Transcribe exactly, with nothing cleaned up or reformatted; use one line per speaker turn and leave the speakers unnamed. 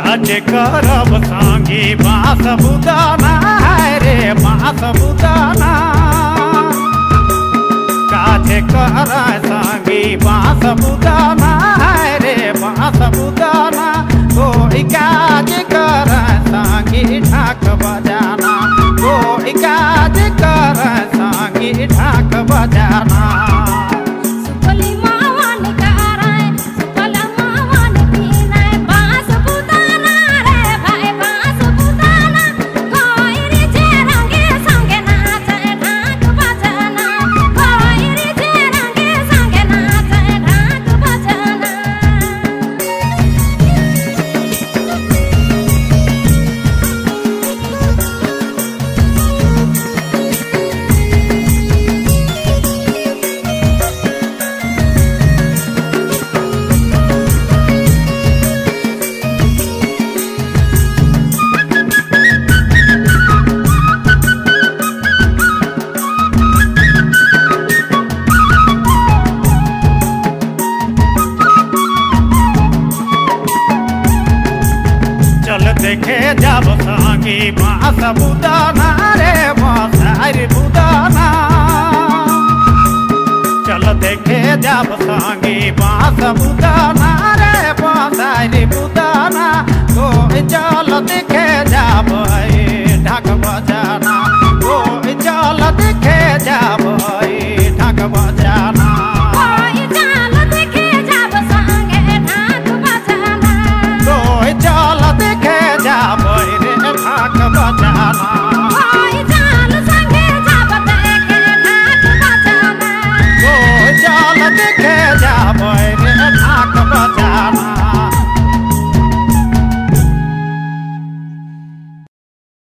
काज करब संगी बाँस बुदाना रे बाँस बुदाना काज कर संगी बाँस बुदाना रे बाँस बुदाना कोई काज कर संगी ढाक बजाना कोई काज कर संगी ढाक बजाना देखे जब संगी बाँस बुदाना रे बाँस बुदाना चल देखे जब संगी बाँस बुदाना